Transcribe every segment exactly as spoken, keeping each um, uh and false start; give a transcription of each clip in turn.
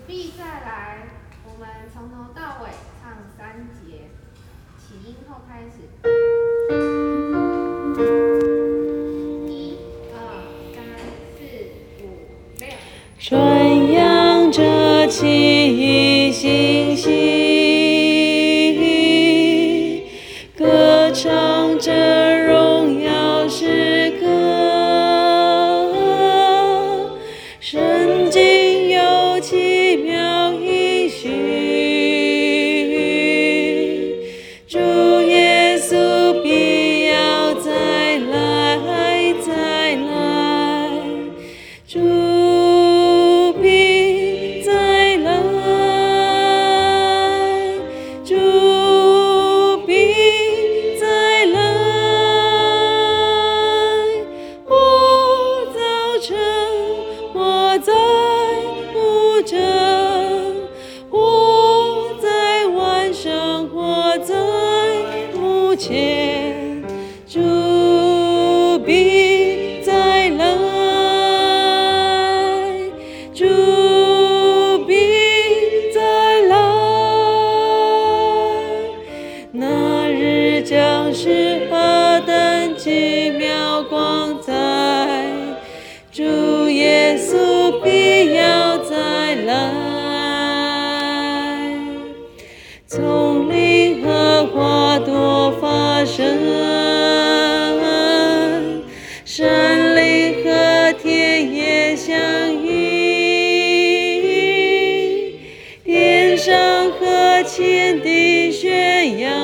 必再来。我们从头到尾唱三节，起音后开始。一、二、三、四、五、六。 传扬着七星星，歌唱着荣耀诗歌，圣经有奇妙应许，主耶稣必要再来，再来，主必再来，主必再来。我早晨，我在牧者，我在晚上，我在幕前，主必再来，主必再来。那日将是何等奇妙光彩，主耶稣必要再来。丛林和花朵发生，山林和田野相遇，天上和天地宣扬，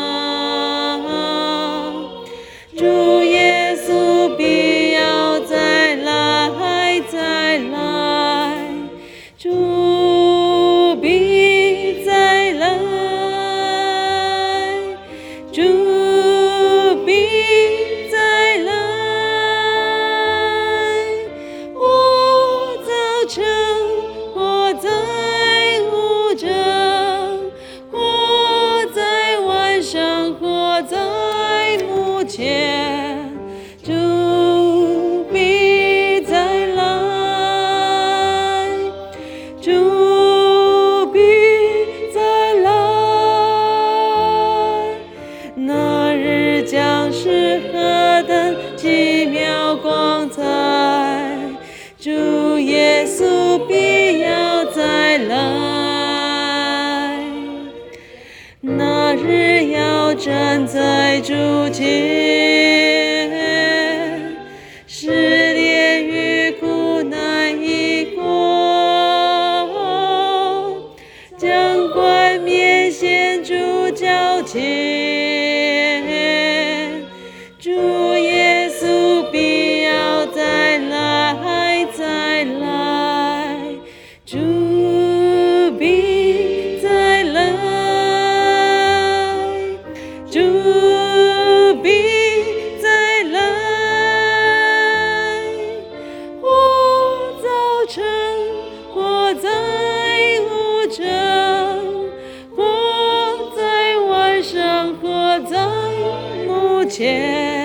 主耶稣必要再来，再来，主必再来，主必再来。我早晨，我在牧者，我在晚上，我在幕前，主必再来，主必再来。那日将是何等奇妙光彩，主耶稣必要再来。那日要站在主前，试炼与苦难已过，将冠冕献主脚前，主耶稣必要再来，再来，主必再来，主必再来。我早晨，我在牧者，我在晚上，我在幕前。